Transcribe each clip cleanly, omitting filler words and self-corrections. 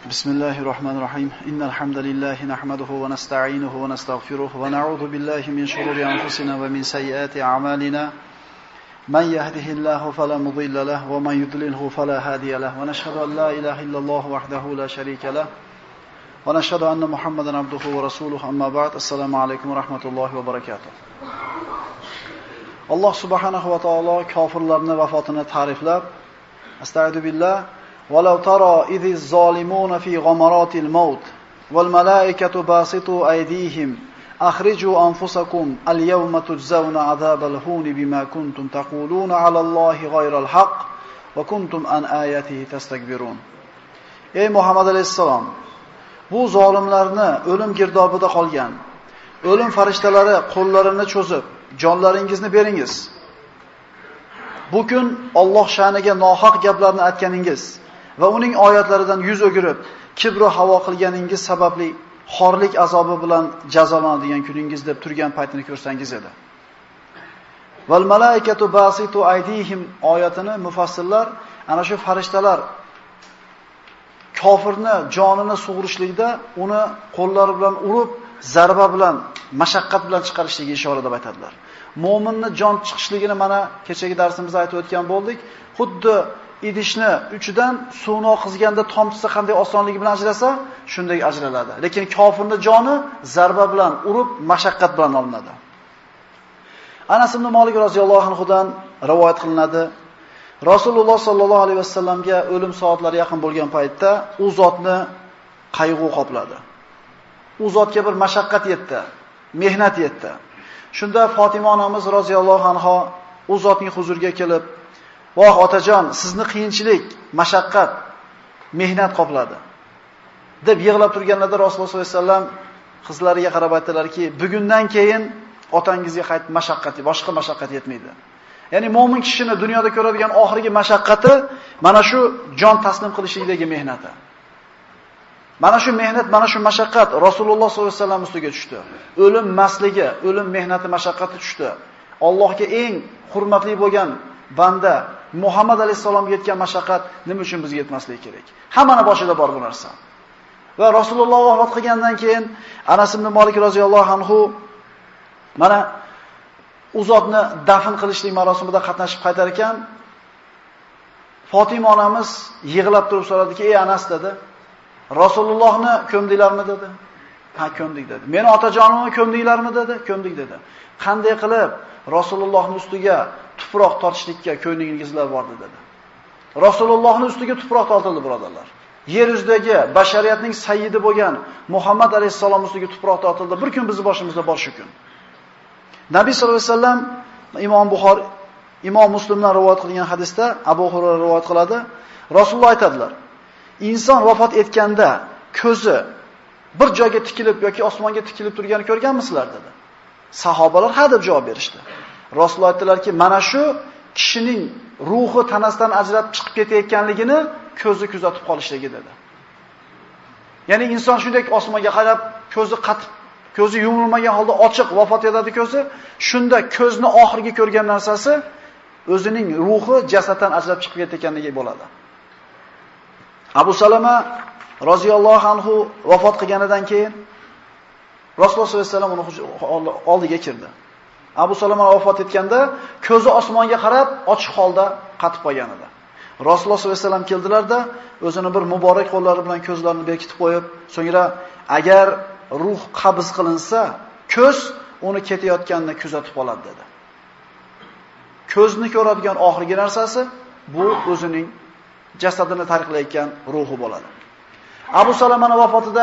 بسم الله الرحمن الرحيم إن الحمد لله نحمده ونستعينه ونستغفره ونعوذ بالله من شرور أنفسنا ومن سيئات أعمالنا من يهده الله فلا مضل له ومن يضلله فلا هادي له ونشهد أن لا إله إلا الله وحده لا شريك له ونشهد أن محمدا عبده ورسوله أما بعد السلام عليكم ورحمة الله وبركاته. الله سبحانه وتعالى kafirlarni vafotini ta'riflab Astagfiru billah ولو ترى إذ الظالمون في غمرات الموت والملائكة باسطوا أيديهم أخرجوا أنفسكم اليوم تجزون عذاب الهون بما كنتم تقولون على الله غير الحق وكنتم عن آياته تستكبرون. Ey Muhammad alayhissalom, bu zolimlarni o'lim girdobida qolgan o'lim farishtalari qo'llarini cho'zib, jonlaringizni beringiz. Bu kun Alloh sha'niga nohaq gaplarni aytganingiz va uning oyatlaridan yuz o'girib, kibr va havo qilganingiz sababli xorlik azobi bilan jazolanadigan kuningiz deb turgan paytini ko'rsangiz edi. Val malaikatu basitu aydihim oyatini mufassirlar ana shu farishtalar kofirni jonini sug'urishlikda uni qo'llari bilan urib, zarba bilan, mashaqqat bilan chiqarishligiga ishora deb aytadilar. Mo'minni jon chiqishligini mana kechagi darsimizda aytib o'tgan bo'ldik. Xuddi idishni uchidan suvni oqizganda tomchisi qanday osonligi bilan ajrasa, shunday ajraladi. Lekin kofirni joni zarba bilan urib, mashaqqat bilan olinadi. Anas ibn Malik roziyallohu anhudan rivoyat qilinadi. Rasululloh sallallohu alayhi vasallamga o'lim soatlari yaqin bo'lgan paytda u zotni qayg'u qopladi. U zotga bir mashaqqat yetdi, mehnat yetdi. Shunda Fatima onamiz roziyallohu anha u zotning huzuriga kelib, "Voh otajon, sizni qiyinchilik, mashaqqat, mehnat qopladi" deb yig'lab turganlarda Rasululloh sollallohu alayhi vasallam qizlariga qarab aytdilarki, "Bugundan keyin otangizga qayt mashaqqati, boshqa mashaqqat yetmaydi." Ya'ni mo'min kishini dunyoda ko'radigan oxirgi mashaqqati mana shu jon taslim qilishlikdagi mehnati. Mana shu mehnat, mana shu mashaqqat Rasululloh sollallohu alayhi vasallam ustiga tushdi. O'lim masligi, o'lim mehnati, mashaqqati tushdi. Allohga eng hurmatli bo'lgan banda Muhammad alayhisalomga yetgan mashaqqat nima uchun bizga yetmasligi kerak? Hammani boshida bor bu narsa. Va Rasululloh vafot qilgandan keyin Anas ibn Malik roziyallohu anhu mana u zotni dafn qilishlik marosimida qatnashib qaytar ekan, Fatima onamiz yig'lab turib so'radiki, "Ey Anas" dedi, "Rasulullohni ko'mdinglarmi?" dedi. "Ha, ko'mdik" dedi. "Meni otajonimni ko'mdinglarmi?" dedi. "Ko'mdik" dedi. "Qanday qilib Rasulullohning ustiga tuproq tortishlikka ko'nglingizlar bordi" dedi. Rasulullohning ustiga tuproq tortildi, birodarlar. Yer yuzidagi bashariyatning sayyidi bo'lgan Muhammad alayhisalom ustiga tuproq tortildi. Bir kun bizning boshimizda bor shu kun. Nabiy sollallohu alayhi vasallam Imom Buxoriy, Imom Muslimdan rivoyat qilgan hadisda Abu Hurayra rivoyat qiladi. Rasululloh aytadilar: "Inson vafot etganda ko'zi bir joyga tikilib yoki osmonga tikilib turganini ko'rganmisizlar?" dedi. Sahobalar ha deb javob berishdi. Rasululloh aytdilarki, "Mana shu kishining ruhi tanasidan ajrab chiqib ketayotganligini ko'zi kuzatib qolishligi" dedi. Ya'ni inson shunday osmonga qarab, ko'zi yumilmagan holda ochiq vafot etadi ko'zi. Shunda ko'zni oxirgi ko'rgan narsasi o'zining ruhi jasaddan ajrab chiqib ketayotganligi bo'ladi. Abu Salama roziyallohu anhu vafot qilganidan keyin Rasululloh sollallohu alayhi vasallam uni oldiga kirdi. Abu Salama vafot etganda ko'zi osmonga qarab ochiq holda qatib qolgan edi. Rasululloh sollallohu alayhi vasallam keldilarda o'zini bir muborak qo'llari bilan ko'zlarini bekitib qo'yib, so'ngra agar ruh qabz qilinsa, ko'z uni ketayotganini kuzatib qoladi dedi. Ko'zni ko'radigan oxirgi narsasi bu o'zining jasadini tarqlayotgan ruhi bo'ladi. Abu Salamaning vafotida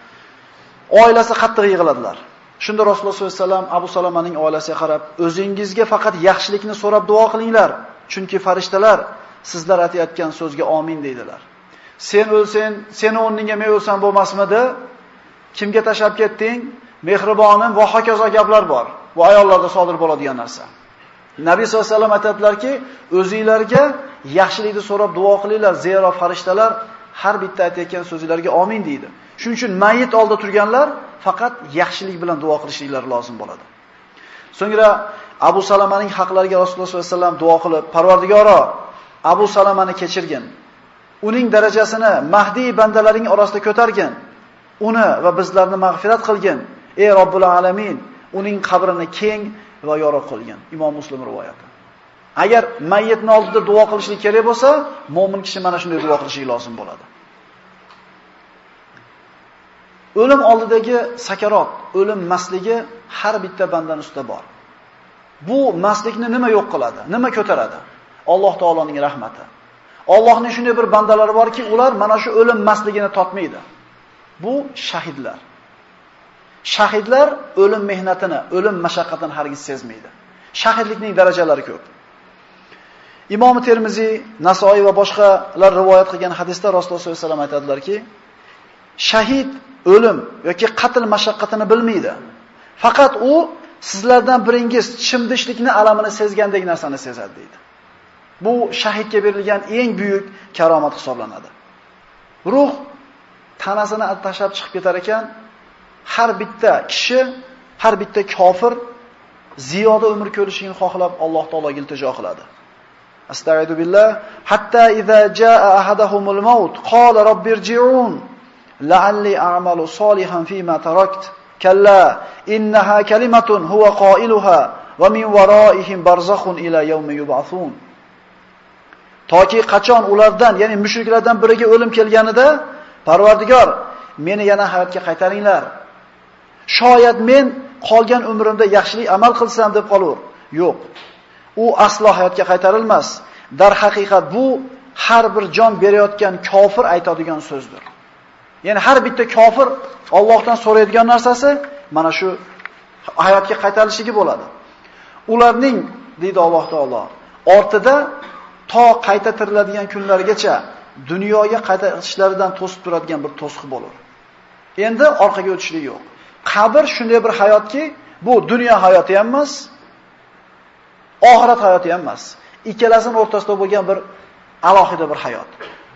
oilasi qattiq yig'ladilar. Shunda Rasululloh sollallohu alayhi vasallam Abu Salamaning oilasiga qarab, "O'zingizga faqat yaxshilikni so'rab duo qilinglar, chunki farishtalar sizlar aytayotgan so'zga amin" deydilar. "Sen o'lsang, seni o'rningga men o'lsam bo'lmasmidi? Kimga tashab ketding? Mehribonim va hokazo gaplar bor. Bu ayollarda sodir bo'ladigan narsa." Nabiy sollallohu alayhi vasallam aytadilarki, "O'zingizlarga yaxshilikni so'rab duo qilinglar, zero farishtalar har bitta aytayotgan so'zlarga amin deydi." Shuning uchun mayit oldida turganlar faqat yaxshilik bilan duo qilishlari lozim bo'ladi. So'ngra Abu Salamaning haqlariga Rasululloh sollallohu alayhi vasallam duo qilib, "Parvardigoro, Abu Salamani kechirgin. uning darajasini Mahdi bandalaring orasida ko'targin. Uni va bizlarni mag'firat qilgin. Ey Robbil alamin, uning qabrini keng va yorug' qilgin. Imom Muslim rivoyati. Agar mayyitning oldida duo qilishlik kerak bo'lsa, mo'min kishi mana shunday duo qilishi lozim bo'ladi. O'lim oldidagi sakarat, o'lim masligi har bitta bandaning ustida bor. Bu maslikni nima yo'q qiladi? Nima ko'taradi? Alloh taoloning rahmati. Allohning shunday bir bandalari borki, ular mana shu o'lim masligini totmaydi. Bu shahidlar. Shahidlar o'lim mehnatini, o'lim mashaqqatini hargiz sezmaydi. Shahidlikning darajalari ko'p. Imom Termiziy, Nasoiy va boshqalar rivoyat qilgan hadisda Rasululloh sollallohu alayhi vasallam aytadilar-ki, shahid o'lim yoki qatl mashaqqatini bilmaydi. Faqat u sizlardan biringiz chimdishlikni alamini sezgandek narsani sezadi deydi. Bu shahidga berilgan eng buyuk karomat hisoblanadi. Ruh tanasini tashlab chiqib ketar ekan, har bitta kishi, har bitta kofir ziyoda umr ko'rishini xohlab Alloh taologa iltijo qiladi. Astagfiru billah, hatta idza jaa ahadahumul maut qala rabbirji'un la'alli a'malu solihan fima tarakt kalla innaha kalimatun huwa qailuha va min waraihim barzakhun ila yawmi yub'athun. Toki qachon ulardan, ya'ni mushriklardan biriga o'lim kelganida, Parvardigor, meni yana hayotga qaytaringlar. Shoyat men qolgan umrimda yaxshilik amal qilsam deb qolur. Yo'q. U aslo hayotga qaytarilmas. Dar haqiqat bu har bir jon berayotgan kofir aytadigan so'zdir. Ya'ni har bitta kofir Allohdan so'raydigan narsasi mana shu hayotga qaytarilishligi bo'ladi. Ularning, deydi Alloh taolo, ortida to qayta tiriladigan kunlargacha dunyoga qaytishlaridan to'sib turadigan bir to'siq bo'lur. Endi orqaga o'tishlik yo'q. Qabr shunday bir hayotki, bu dunyo hayoti ham emas, oxirat hayoti ham emas. Ikkalasining o'rtasida bo'lgan bir alohida bir hayot.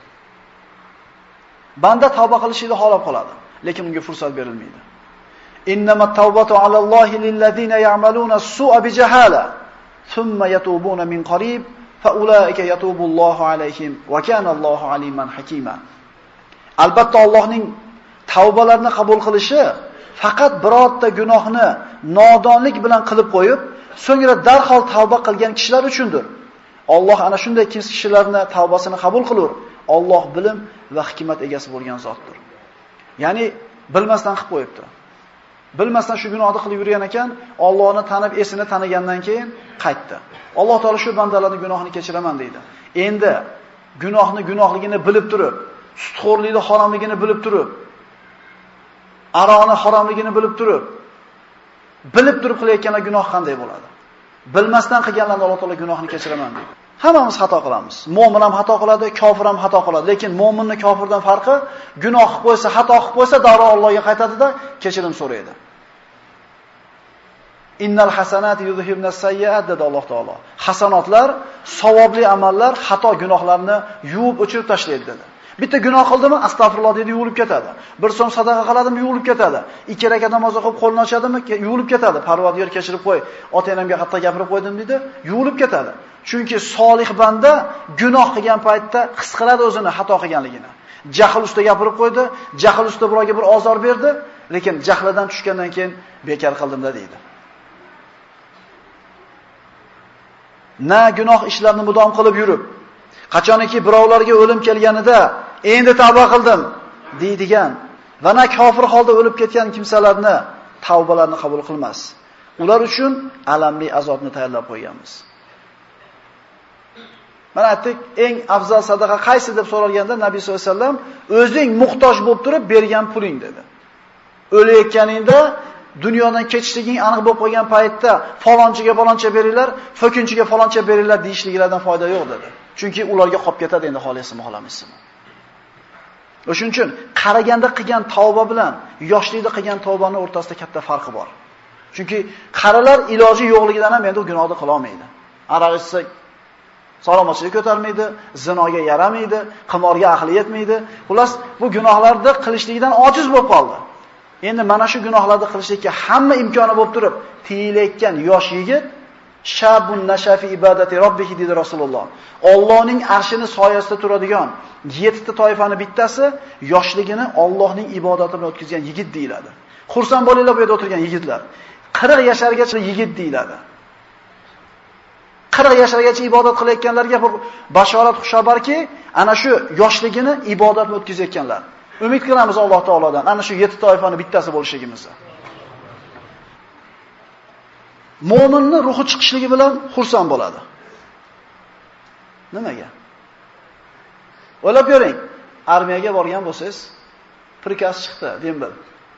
Banda tavba qilishni xohlab qoladi, lekin unga fursat berilmaydi. Innamat tawbatu alallohi lillazina ya'maluna as-su'a bijahala thumma yatubuna min qarib fa ulaika yatubullohu alayhim va kana Allohu aliman hakima. Albatta Allohning tavbalarini qabul qilishi faqat birorta gunohni nodonlik bilan qilib qo'yib, so'ngra darhol tavba qilgan kishilar uchundir. Alloh ana shunday kishilarni tavbasini qabul qilur. Alloh bilim va hikmat egasi bo'lgan zotdir. Ya'ni bilmasdan qilib qo'yibdi. Bilmasdan shu gunohni qilib yurgan ekan, Allohni tanib, esini tanigandan keyin qaytdi. Alloh taolo shu bandalarning gunohini kechiraman deydi. Endi gunohligini bilib turib, sutxo'rlikni haromligini bilib turib, aroni haromligini bilib turib qilayotgan gunoh qanday bo'ladi? Bilmasdan qilganlarni Alloh taolo gunohini kechiraman deydi. Hammamiz xato qilamiz. Mo'min ham xato qiladi, kofir ham xato qiladi. Lekin mo'minning kofirdan farqi, gunoh qilib qo'ysa, xato qilib qo'ysa, darrov Allohga qaytadi-da, kechirim so'raydi. Innal hasanati yuzhibna sayyi'at dedi Alloh taolo. Hasanotlar, savobli amallar xato gunohlarni yuvib o'chirib tashlaydi dedi. Bitta gunoh qildimi, astag'firulloh dedi, yuvilib ketadi. Bir so'm sadaqa qiladimi, yuvilib ketadi. 2 rakat namoz o'qib qo'lini ochadimi, yuvilib ketadi. Parvardigor kechirib qo'y, ota-onamga xato gapirib qo'ydim dedi, yuvilib ketadi. Chunki solih banda gunoh qilgan paytda his qiladi o'zini xato qilganligini. Jahl ustida gapirib qo'ydi, jahl ustida birovga bir ozor berdi, lekin jahlidan tushgandan keyin bekor qildim-da deydi. Na gunoh ishlarni mudom qilib yurib, qachoniki birovlarga o'lim kelganida endi tavba qildim deydigan va na kofir holda o'lib ketgan kimsalarni tavbalarini qabul qilmas. Ular uchun alamli azobni tayyorlab qo'yganmiz. Mana aytdik, eng afzal sadaqa qaysi deb so'ralganda Nabiy sollallohu alayhi vasallam o'zing muhtoj bo'lib turib bergan puling dedi. O'layotganingda dunyodan ketishliging aniq bo'lib qolgan paytda falonchiga faloncha beringlar, fo'kinchiga faloncha beringlar deyishligilardan foyda yo'q dedi. Chunki ularga qolib ketadi endi xohlaysizmi, xohlamaysizmi. O'shuning uchun qaraganda qilgan tavba bilan yoshlikda qilgan tavbaning o'rtasida katta farqi bor. Chunki qarilar iloji yo'qligidan ham endi gunohni qila olmaydi. Aroq ichsa salomatchilik ko'tarmaydi, zinoga yaramaydi, qimorga aqli yetmaydi. Xullas, bu gunohlarni qilishlikdan ojiz bo'lib qoldi. Endi mana shu gunohlarni qilishlikka hamma imkoni bo'lib turib, tiyilayotgan yosh yigit Shabun nashafi ibadati robbih dedi Rasululloh. Allohning arshini soyasida turadigan 7 ta toifani bittasi yoshligini Allohning ibodati bilan o'tkazgan yigit deyiladi. Xursand bo'linglar bu yerda o'tirgan yigitlar. 40 yoshlargacha yigit deyiladi. 40 yoshlargacha ibodat qilayotganlarga bir bashorat xushobarki, ana shu yoshligini ibodat bilan o'tkazayotganlar. Umid qilamiz Alloh taolodan ana shu 7 toifani bittasi bo'lishligimizni. Mo'minning ruhi chiqishligi bilan xursand bo'ladi. Nimaga? O'ylab ko'ring. Armiyaga borgan bo'lsangiz, prikaz chiqdi, dembil.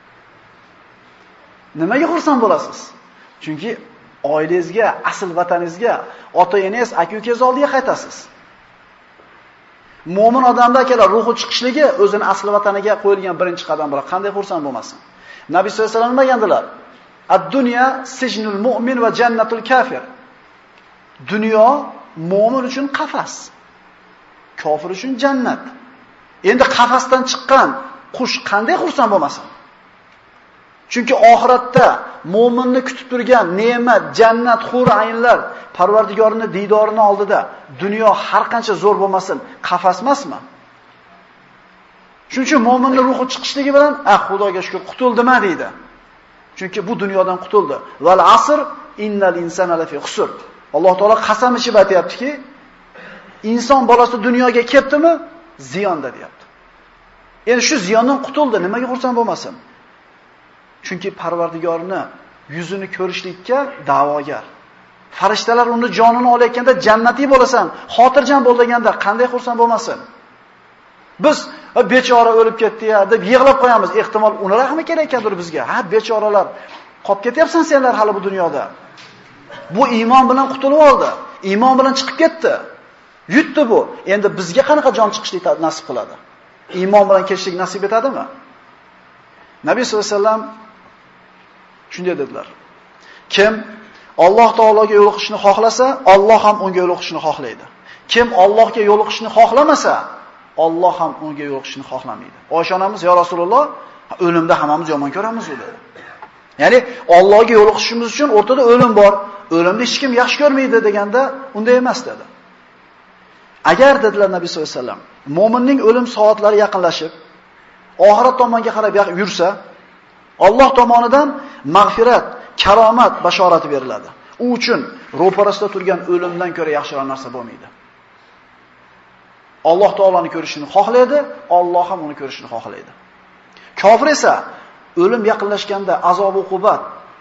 Nimaga xursand bo'lasiz? Chunki oilangizga, asl vataningizga, ota-onangiz, aka-ukangiz oldiga qaytasiz. Mo'min odamda akalar ruhi chiqishligi o'zini asl vataniga qo'yilgan birinchi qadam bo'ladi. Qanday xursand bo'lmasin? Nabiy sollallohu alayhi vasallam nima degandilar? Ad-dunya sijnul mu'min va jannatul kafir. Dunyo mo'min uchun qafas, kofir uchun jannat. Endi qafasdan chiqqan qush qanday xursand bo'lmasin? Chunki oxiratda mo'minni kutib turgan ne'mat, jannat, hur aynlar Parvardigorning diydorini oldida dunyo har qancha zo'r bo'lmasin, qafas emasmi? Shuning uchun mo'minning ruhi chiqishligi bilan, Xudoga shukr, qutuldimi deydi. Chunki bu dunyodan qutuldi. Val asr innal insana lafi khusr. Alloh taolo qasam ichib aytayaptiki, inson bolasi dunyoga kelibdimi, ziyonda deyapti. Endi shu ziyondan qutuldi, nimaga xursand bo'lmasin? Chunki Parvardigorni yuzini ko'rishlikka da'vogar. Farishtalar uni jonini olayotganda jannatiy bo'lasan, xotirjam bo'l deganda qanday xursand bo'lmasin? Biz bechora o'lib ketdi-ya deb yig'lab qo'yamiz. Ehtimol uni rahmi kerak ekandir bizga. Ha, bechoralar qolib ketyapsan senlar hali bu dunyoda. Bu iymon bilan qutulib oldi. Iymon bilan chiqib ketdi. Yutdi bu. Endi bizga qanaqa jon chiqishlik nasib qiladi? Iymon bilan ketishlik nasib etadimi? Nabiy sollallohu alayhi vasallam shunday dedilar. Kim Alloh taologa yo'liqishni xohlasa, Alloh ham unga yo'liqishni xohlaydi. Kim Allohga yo'liqishni xohlamasa, Alloh ham unga yo'liqishni xohlamaydi. Oysha onamiz, "Ya Rasululloh, o'limda hammamiz yomon ko'ramiz" dedi. Ya'ni Allohga yo'liqishimiz uchun o'rtada o'lim bor. O'limni hech kim yaxshi ko'rmaydi deganda unday emas dedi. Agar dedilar Nabiy sollallohu alayhi vasallam, mo'minning o'lim soatlari yaqinlashib, oxirat tomonga qarab yursa, Alloh tomonidan mag'firat, karomat bashorati beriladi. U uchun ro'parasida turgan o'limdan ko'ra yaxshiroq narsa bo'lmaydi. Alloh taoloni ko'rishini xohlaydi, Alloh ham uni ko'rishini xohlaydi. Kofir esa o'lim yaqinlashganda azob uqubat,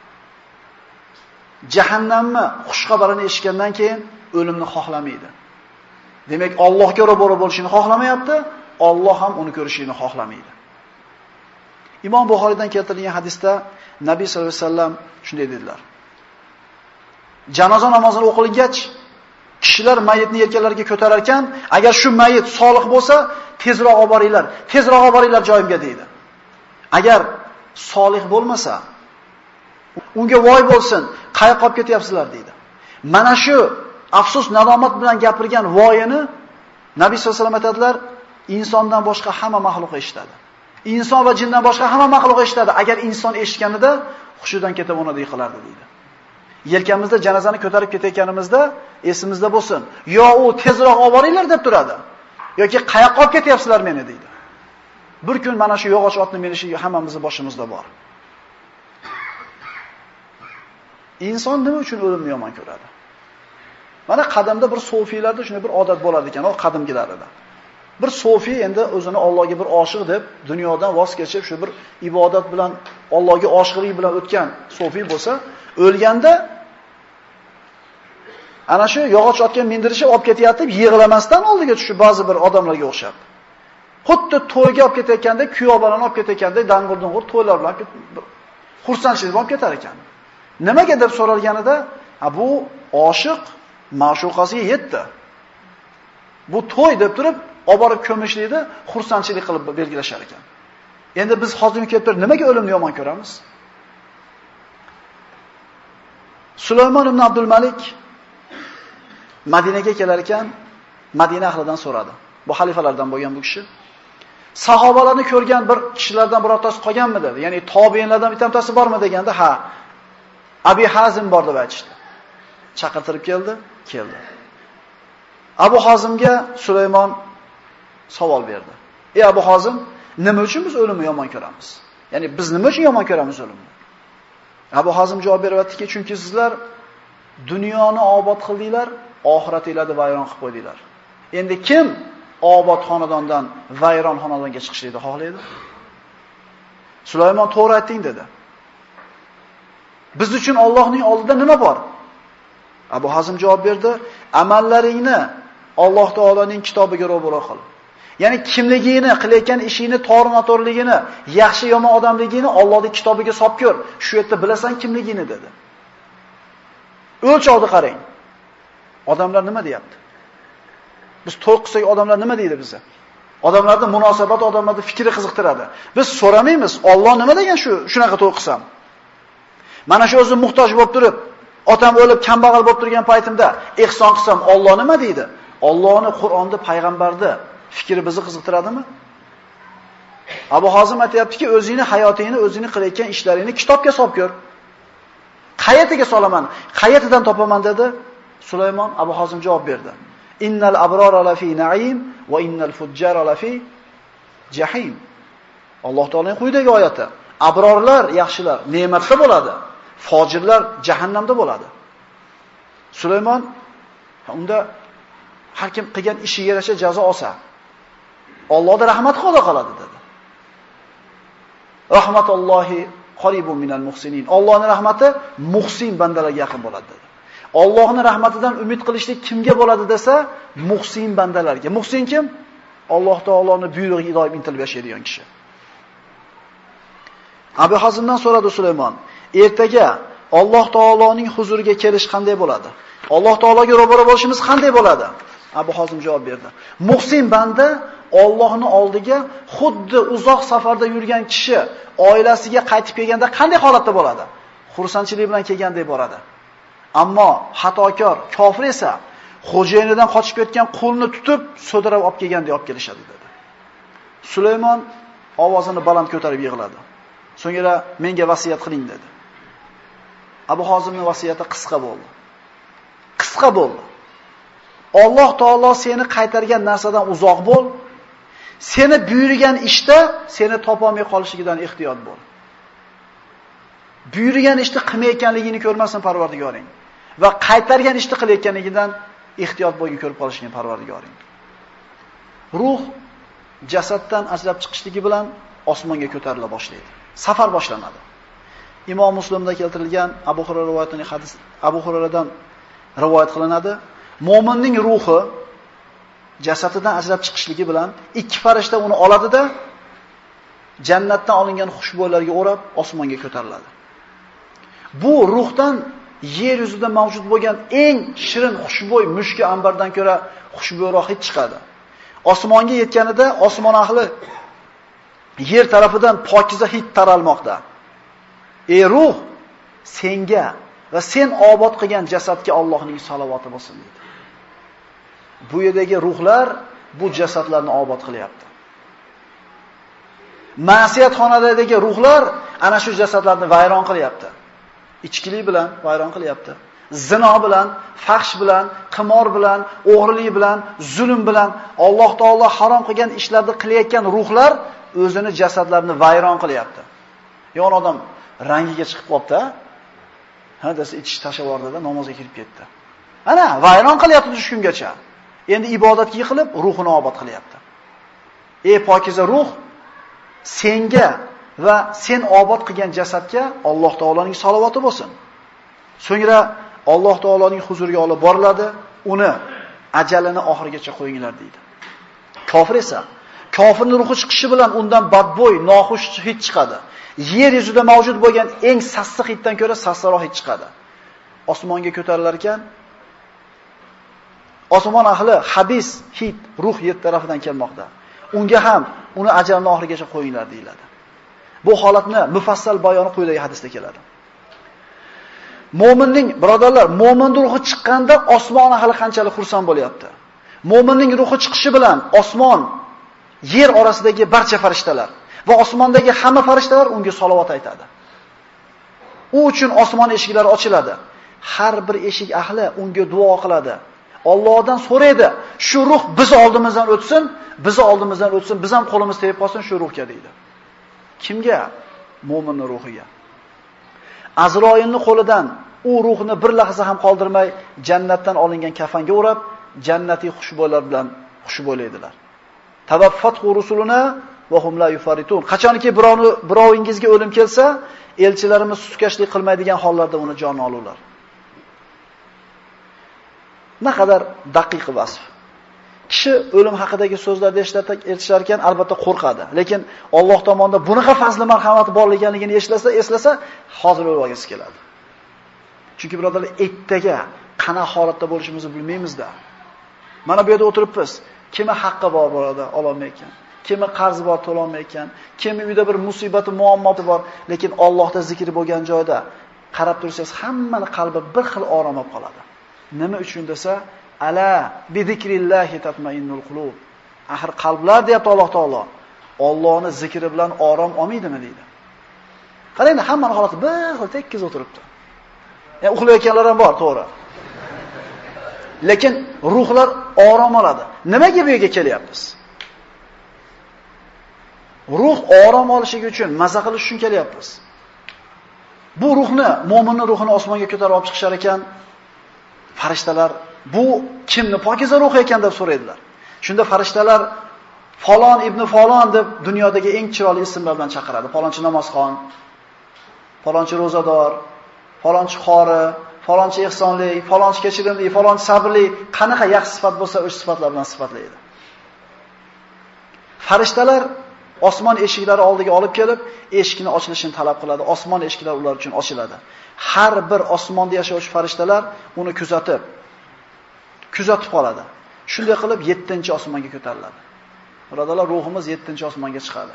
jahannamni xush xabarini eshitgandan keyin o'limni xohlamaydi. Demak, Allohga ro'baro bo'lishini xohlamayapti, Alloh ham uni ko'rishini xohlamaydi. Imom Buxoriydan keltirilgan hadisda Nabiy sollallohu alayhi vasallam shunday dedilar. Janoza namozini o'qilgach, kishilar mayitni yelkalariga ko'tarar ekan, agar shu mayit solih bo'lsa, tezroq olib boringlar joyimga deydi. Agar solih bo'lmasa, unga voy bo'lsin, qayoqqa olib ketyapsizlar deydi. Mana shu afsus, nadomat bilan gapirgan voyini Nabiy sollallohu alayhi vasallam aytadilar, insondan boshqa hamma maxluq eshitadi. Inson va jindan boshqa hamma maxluq eshitadi. Agar inson eshitganida hushidan ketib o'rnida yiqilardi deydi. Yelkamizda janozani ko'tarib ketayotganimizda esimizda bo'lsin. Yo u tezroq olib boringlar deb turadi. Yoki qayoqqa olib ketyapsizlar meni deydi. Bir kun mana shu yog'och otni minishi hammamizning boshimizda bor. Inson nima uchun o'limni yomon ko'radi? Mana qadimda bir sufiylarda shunday bir odat bo'ladi ekan, o qadimgilarida. Bir sufi endi o'zini Allohga bir oshiq deb dunyodan voz kechib, shu bir ibodat bilan Allohga oshiqlik bilan o'tgan sufi bo'lsa, o'lganda ana shu yog'och otga mindirishib olib ketyapti, yig'lamasdan oldiga tushib ba'zi bir odamlarga o'xshab. Xuddi to'yga olib ketayotganda, kuyov bilan olib ketayotganda dang'ur-dung'ur to'ylar bilan xursandchilik olib ketar ekan. Nimaga deb so'ralganida, bu oshiq ma'shuqasiga yetdi. Bu to'y deb turib olib borib ko'mishlikni xursandchilik qilib belgilashar ekan. Endi biz hozirga kelib turib nimaga o'limni yomon ko'ramiz? Sulaymon ibn Abdul Malik Madinaga kelar ekan, Madina ahlidan so'radi. Bu xalifalardan bo'lgan bu kishi. Sahobalarni ko'rgan bir kishilardan birortasi qolganmi dedi. Ya'ni tobiinlardan bittasi bormi deganda, ha. Abi Hazim bor deb aytishdi. chaqirtirib keldi. Abu Hazimga Sulaymon savol berdi. Ey Abu Hazim, nima uchun biz o'limni yomon ko'ramiz? Ya'ni biz nima uchun yomon ko'ramiz o'limni? Abu Hazim javob beryaptiki, chunki sizlar dunyoni obod qildinglar, oxiratinglarni vayron qilib qo'ydinglar. Endi kim obod xonadondan vayron xonadonga chiqishni xohlaydi? Sulaymon to'g'ri aytding dedi. Biz uchun Allohning oldida nima bor? Abu Hazim javob berdi, amallaringni Alloh taoloning kitobiga ro'baro qil. Ya'ni kimligingni, qilayotgan ishingni, to'g'ri-noto'g'riligini, yaxshi yomon odamligini Allohning kitobiga solib ko'r. Shu yerda bilasan kimligingni dedi. O'lchovni qarang. Odamlar nima deyapti? Biz to'y qilsak odamlar nima deydi bizga? Odamlarning munosabati, odamlarning fikri qiziqtiradi. Biz so'ramaymiz, Alloh nima degan shunaqa to'y qilsam? Mana shu o'zim muhtoj bo'lib turib, otam o'lib kambag'al bo'lib turgan paytimda ehson qilsam Alloh nima deydi? Allohning Qur'onda, payg'ambarda fikri bizni qiziqtiradimi? Abu Hazim aytayaptiki, o'zingni hayotingni, o'zingni qilayotgan ishlaringni kitobga solib ko'r. Qayerga solaman? Qayerdan topaman dedi? Sulaymon Abu Hazim javob berdi. Innal abrara lafi na'im va innal fujjara lafi jahim. Alloh taolaning quyidagi oyati. Abrorlar, yaxshilar ne'matda bo'ladi, fojirlar jahannamda bo'ladi. Sulaymon unda har kim qilgan ishiga yarasha jazo olsa, Allohning rahmati qo'da qoladi dedi. Rahmatullohi qaribun minal muhsinin. Allohning rahmati muhsin bandalarga yaqin bo'ladi dedi. Allohning rahmatidan umid qilishlik kimga bo'ladi desa, muhsin bandalarga. Muhsin kim? Alloh taoloning buyrug'iga doim intilib yashaydigan kishi. Abu Hazimdan so'radi Sulaymon, ertaga Alloh taoloning huzuriga kelish qanday bo'ladi? Alloh taologa ro'baro bo'lishimiz qanday bo'ladi? Abu Hazim javob berdi. Muhsin banda Allohning oldiga xuddi uzoq safarda yurgan kishi oilasiga qaytib kelganda qanday holatda bo'ladi? Xursandchilik bilan kelganday boradi. Ammo xatokor, kofir esa xo'jayinidan qochib ketgan qulni tutib, so'dirab olib kelganday olib kelishadi dedi. Sulaymon ovozini baland ko'tarib yig'ladi. So'ngra menga vasiyat qiling dedi. Abu Hazimning vasiyati qisqa bo'ldi. Qisqa bo'ldi. Alloh taolo seni qaytargan narsadan uzoq bo'l. Seni buyurgan ishda seni topolmay qolishligidan ehtiyot bo'l. Buyurgan ishni qilmayotganligini ko'rmasin Parvardigoring va qaytargan ishni qilayotganligidan ehtiyot bo'lgin ko'rib qolishini Parvardigoring. Ruh jasaddan ajrab chiqishligi bilan osmonga ko'tarila boshlaydi. Safar boshlanadi. Imom Muslimda keltirilgan Abu Hurayra rivoyatining hadis Abu Hurayradan rivoyat qilinadi. Mo'minning ruhi jasadidan ajrab chiqishligi bilan ikki farishta uni oladida jannatdan olingan xushbo'ylarga o'rab osmonga ko'tariladi. Bu ruhdan yer yuzida mavjud bo'lgan eng shirin xushbo'y mushki ambardan ko'ra xushbo'yroq hid chiqadi. Osmonga yetganida osmon ahli yer tarafidan pokiza hid taralmoqda. Ey ruh, senga va sen obod qilgan jasadga Allohning salovati bo'lsin dedi. Bu yerdagi ruhlar bu jasadlarni obod qilyapti. Ma'siyat xonadagi ruhlar ana shu jasadlarni vayron qilyapti. Ichkilik bilan vayron qilyapti. Zino bilan, fahsh bilan, qimor bilan, o'g'rilik bilan, zulm bilan Alloh taolo harom qilgan ishlarni qilayotgan ruhlar o'zini jasadlarini vayron qilyapti. Yon odam rangiga chiqib qopti, ha desa ichish tashavordida namozga kirib ketdi. Ana vayron qilyapti tushkungacha. Endi ibodatga yiqilib ruhini obod qilyapti. Ey pokiza ruh, senga va sen obod qilgan jasadga Alloh taoloning salovati bo'lsin. So'ngra Alloh taoloning huzuriga olib boriladi, uni ajalini oxirigacha qo'yinglar deydi. Kofir esa kofirning ruhi chiqishi bilan undan badbo'y, noxush hid chiqadi. Yer yuzida mavjud bo'lgan eng sassiq hiddan ko'ra sassroq hid chiqadi. Osmonga ko'tarilar ekan, osmon ahli habis hid ruh yer tarafidan kelmoqda. Unga ham uni ajalining oxirigacha qo'yinglar deyiladi. Bu holatni mufassal bayoni quyidagi hadisda keladi. Mo'minning birodarlar, mo'minning ruhi chiqqanda osmon ahli qanchalik xursand bo'lyapti. Mo'minning ruhi chiqishi bilan osmon, yer orasidagi barcha farishtalar va osmondagi hamma farishtalar unga salovat aytadi. U uchun osmon eshiklari ochiladi. har bir eshik ahli unga duo qiladi. Allohdan so'raydi, shu ruh biz oldimizdan o'tsin, biz ham qo'limiz tegib qolsin shu ruhga deydi. Kimga? Mo'minning ruhiga. Azroilning qo'lidan u ruhni bir lahza ham qoldirmay jannatdan olingan kafanga o'rab, jannatiy xushbo'ylar bilan xushbo'ylaydilar. Tawaffat rusuluna va hum la yufaritun. Qachonki birovingizga o'lim kelsa, elchilarimiz suskashlik qilmaydigan hollarda uni jonni olurlar. Naqadar daqiq vasf. Kishi o'lim haqidagi so'zlarda eshitar ekan, albatta qo'rqadi. Lekin Alloh tomonidan bunaqa fazli marhamati borligini eslasa, hozir o'lib olgisi keladi. Chunki birodarlar, ertaga qanaqa holatda bo'lishimizni bilmaymiz-da. Mana bu yerda o'tiribmiz. Kimi haqqi bor bo'ladi, ololmayotgan. Kimi qarzi bor, to'lolmayotgan. Kimi uyda bir musibati, muammosi bor, lekin Allohda zikr bo'lgan joyda qarab tursangiz, hammaning qalbi bir xil orom olib qoladi. Nima uchun desa, ala bi zikrillahi tatmainnul qulub. Axir qalblar deyapti Alloh taolo. Allohning zikri bilan orom olmaydimi deydi. Qarang, hammaning holati bir xil tekkiz o'tiribdi. Yani uxlayotganlar ham bor, to'g'ri. Lekin ruhlar orom oladi. Nimaga bu yerga kelyapmiz? Ruh orom olishi uchun, maza qilish uchun kelyapmiz. Bu ruhni, mo'minning ruhini osmonga ko'tarib olib chiqishar ekan, farishtalar bu kimni pokiza ruhi ekan deb so'raydilar. Shunda farishtalar falon ibn falon deb dunyodagi eng chiroyli ismlar bilan chaqiradi. Falonchi namozxon, falonchi ro'zador, falonchi qori, falonchi ihsonli, falonchi kechirimli, falonchi sabrli, qanaqa yaxshi sifat bo'lsa, o'sha sifatlar bilan sifatlaydi. Farishtalar osmon eshiklari oldiga olib kelib, eshikni ochilishini talab qiladi. Osmon eshiklari ular uchun ochiladi. Har bir osmonda yashovchi farishtalar uni kuzatib qoladi. Shunday qilib 7-osmonga ko'tariladi. Birodarlar, ruhimiz 7-osmonga chiqadi.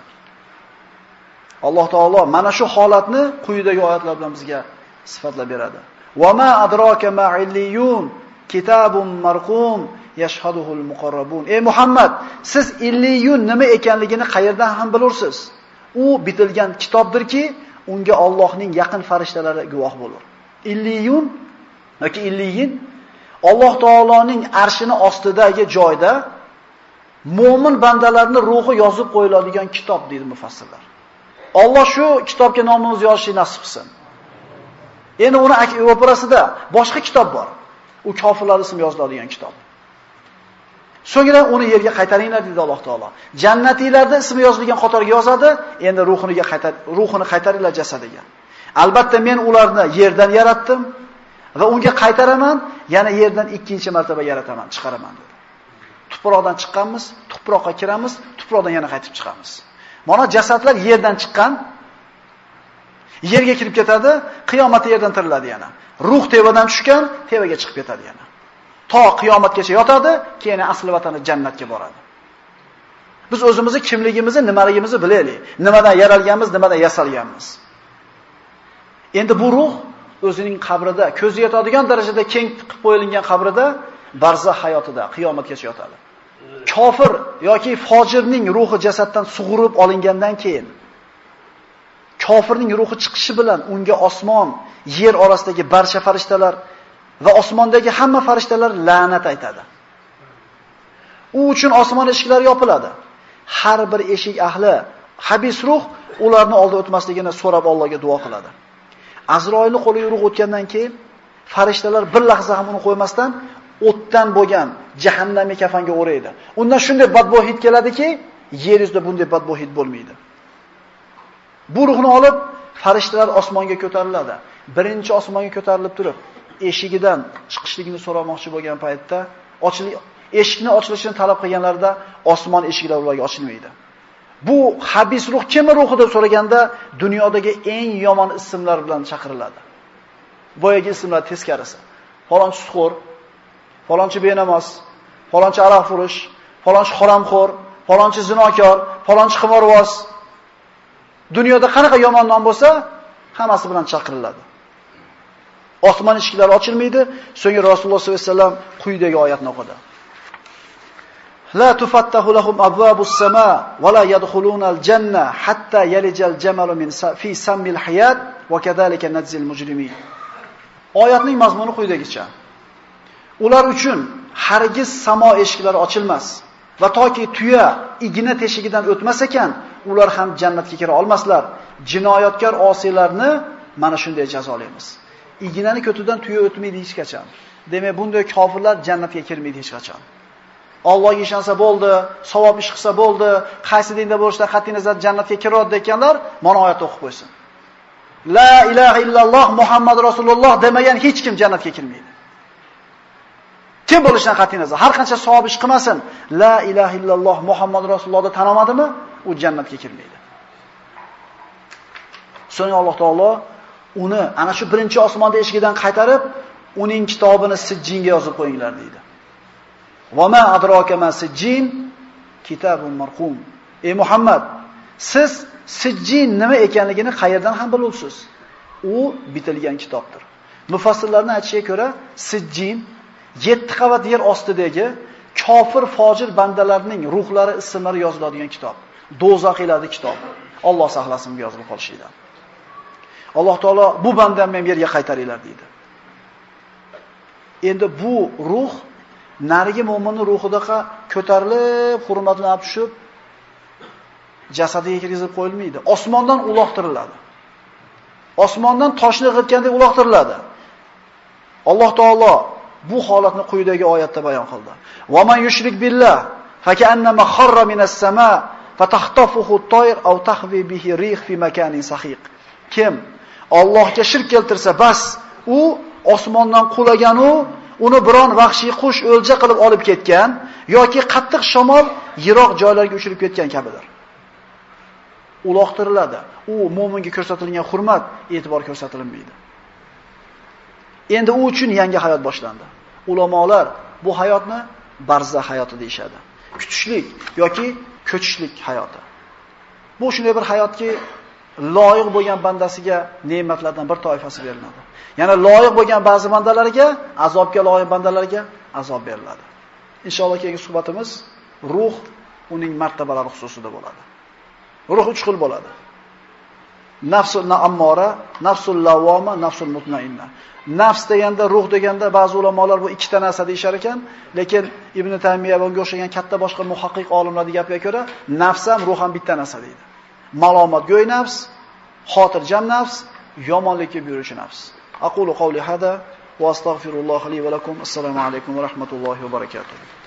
Alloh taolo mana shu holatni quyidagi oyatlar bilan bizga sifatlab beradi. Va ma adraka ma illiyun kitabun marqum yashhaduhul muqarrabun. Ey Muhammad, siz illiyun nima ekanligini qayerdan ham bilursiz? U bitilgan kitobdirki, unga Allohning yaqin farishtalari guvoh bo'lur. Illiyun yoki illiyin Alloh taoloning arshini ostidagi joyda mo'min bandalarning ruhi yozib qo'yiladigan kitob deydi mufassirlar. Alloh shu kitobga nomimizni yozishni nasib qilsin. Endi uni ro'parasida boshqa kitob bor. U kofirlar ismi yoziladigan kitob. So'ngra uni yerga qaytaringlar dedi Alloh taolo. Jannatiylarda ismi yozilgan qatorga yozadi, endi ruhini qaytaringlar jasadiga. Albatta men ularni yerdan yaratdim va unga qaytaraman, yana yerdan ikkinchi martaba yarataman, chiqaraman dedi. Tuproqdan chiqqanmiz, tuproqqa kiramiz, tuproqdan yana qaytib chiqamiz. Mana jasadlar yerdan chiqqan, yerga kirib ketadi, qiyomatda yerdan tiriladi yana. Ruh tevadan tushgan, tevaga chiqib ketadi yana. To qiyomatgacha yotadi, keyin asli vatani jannatga boradi. Biz o'zimizni kimligimizni, nimaligimizni bilaylik. Nimadan yaralganmiz, nimadan yasalganmiz. Endi bu ruh o'zining qabrida, ko'zi yetadigan darajada keng qilib qo'yilgan qabrida barzah hayotida qiyomatgacha yotadi. Kofir yoki fojirning ruhi jasaddan sug'urib olingandan keyin kofirning ruhi chiqishi bilan unga osmon, yer orasidagi barcha farishtalar va osmondagi hamma farishtalar la'nat aytadi. U uchun osmon eshiklari yopiladi. Har bir eshik ahli, habis ruh ularni oldi o'tmasligini so'rab Allohga duo qiladi. Azroilning qo'liga ruh o'tgandan keyin farishtalar bir lahza ham uni qo'ymasdan o'tdan bo'lgan jahannamiy kafanga o'raydi. Undan shunday badbo hid keladiki, yer yuzida bunday badbo hid bo'lmaydi. Bu ruhni olib farishtalar osmonga ko'tariladi. Birinchi osmonga ko'tarilib turib, eshigidan chiqishligini so'ramoqchi bo'lgan paytda, eshikni ochilishini talab qilganlarida osmon eshiklari ularga ochilmaydi. Bu habis ruh kimning ruhi deb so'raganda dunyodagi eng yomon ismlar bilan chaqiriladi. Boyagi ismlar teskarisi. Falonchi suxo'r, falonchi benamoz, falonchi aroq furush, falonchi haromxo'r, falonchi zinokor, falonchi qimorvoz. Dunyoda qanaqa yomon nom bo'lsa, hammasi bilan chaqiriladi. Osmon eshiklari ochilmaydi. So'ngra Rasululloh sollallohu alayhi vasallam quyidagi oyatni o'qidi. La tufattahu lahum abwabus sama va la yadkhulunal janna hatta yalijal jamalu min fi sammil hayat va kadhalika najzil mujrimin. Oyatning mazmuni quyidagicha. Ular uchun hargiz samo eshiklari ochilmas va toki tuya igna teshigidan o'tmas ekan, ular ham jannatga kira olmaslar. Jinoyatkor osiylarni mana shunday jazolaymiz. Ignani ko'tidan tuya o'tmaydi hech qachon. Demak, bunday kofirlar jannatga kirmaydi hech qachon. Allohga ishonsa bo'ldi, savob ish qilsa bo'ldi, qaysi dinda bo'lishidan qat'iy nazar jannatga kiradi deganlar mana oyat o'qib qo'ysin. La ilaha illalloh Muhammad Rasululloh demagan hech kim jannatga kirmaydi. Kim bo'lishidan qat'iy nazar, har qancha savob ish qilmasin, la ilaha illalloh Muhammad Rasulullohni tan olmadimi, u jannatga kirmaydi. So'ng Alloh taolo uni ana shu birinchi osmonda eshigidan qaytarib, uning kitobini sijjinga yozib qo'yinglar deydi. Va ma adraka ma sijjin kitabun marqum. Ey Muhammad, siz sijjin nima ekanligini qayerdan ham bilasiz? U bitilgan kitobdir. Mufassirlarning aytishiga ko'ra, sijjin 7 qavat yer ostidagi kofir fojir bandalarning ruhlari, ismlari yoziladigan kitob. Do'zaxiylarning kitobi. Alloh saqlasin bu yozilib qolishidan. Alloh taolo bu bandamni ham yerga qaytaringlar deydi. Endi bu ruh narigi mo'minning ruhidaqa ko'tarilib, hurmatlanib tushib, jasadiga kirgizib qo'yilmaydi. Osmondan uloqtiriladi. Osmondan toshni g'itgandek uloqtiriladi. Alloh taolo bu holatni quyidagi oyatda bayon qildi. Va man yushrik billah fakannama kharra minas sama fatahtafuhu at-tayr aw tahwi bihi rih fi makanin sahiq. Kim Allohga shirk keltirsa, bas u osmondan qulagan uni biron vahshiy qush o'lja qilib olib ketgan yoki qattiq shamol yiroq joylarga uchirib ketgan kabidir. Uloqtiriladi. U mo'minga ko'rsatilgan hurmat, e'tibor ko'rsatilmaydi. Endi u uchun yangi hayot boshlandi. Ulamolar bu hayotni barzah hayoti deyshadi. Kutishlik yoki ko'chishlik hayoti. Bu shunday bir hayotki, loyiq bo'lgan bandasiga ne'matlardan bir toifasi beriladi. Yana loyiq bo'lgan ba'zi bandalarga, azobga loyiq bandalarga azob beriladi. Inshaalloh keyingi suhbatimiz ruh uning martabalari xususida bo'ladi. Ruh 3 xil bo'ladi. Nafsul na'ammora, nafsul lawwama, nafsul mutmainna. Nafs deganda, ruh deganda ba'zi ulamolar bu ikkita narsa deyshar ekan, lekin Ibn Taymiya va unga o'xshagan katta boshqa muhaqqiq olimlarning gapiga ko'ra, nafs ham, ruh ham bitta narsa deydi. Malomatgo'y nafs, xotirjam nafs, yomonlikka buyuruvchi nafs. Aqulu qawli hada va astaghfirulloh li va lakum. Assalomu alaykum va rahmatullohi va barakatuh.